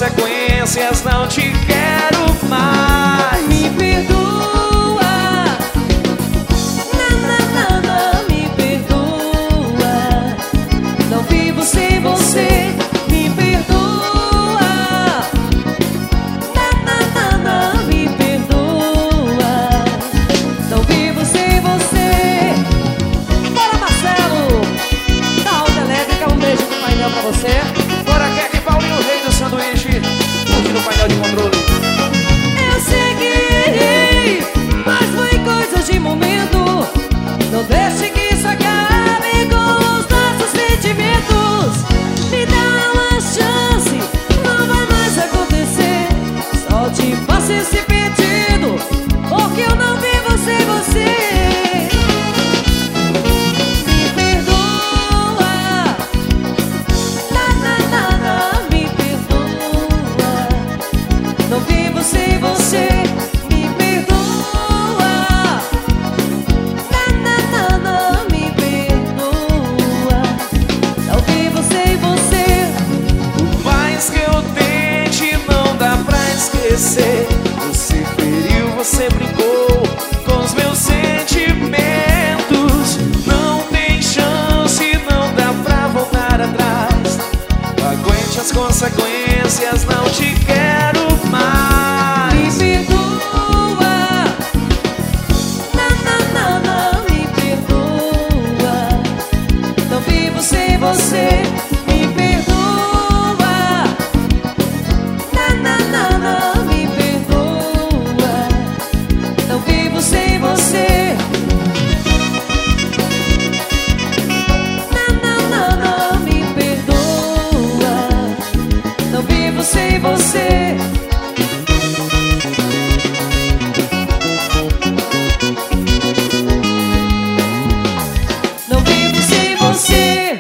consequências, não te quero mais. Me perdoa, não, me perdoa. Não vivo sem você. Me perdoa, não, me perdoa. Não vivo sem você. Bora, Marcelo, da Alta Elétrica, um beijo pro painel pra você. Bora, Keke, Paulinho, o rei do sanduíche, curtindo o painel de controle. Eu sei que errei, mas foi coisa de momento. Não deixe que isso acabe com os nossos sentimentos. Me dá uma chance, não vai mais acontecer. Só te faço esse pedido, porque eu não vivo sem você. Me perdoa, me perdoa. Não vivo sem você. Me perdoa, me perdoa. Não vivo sem você. Por mais que eu tente, não dá pra esquecer. Você feriu, você brincou com os meus sentimentos. Não tem chance, não dá pra voltar atrás. Aguente as consequências, não te quero mais. Me perdoa, me perdoa. Não vivo sem você.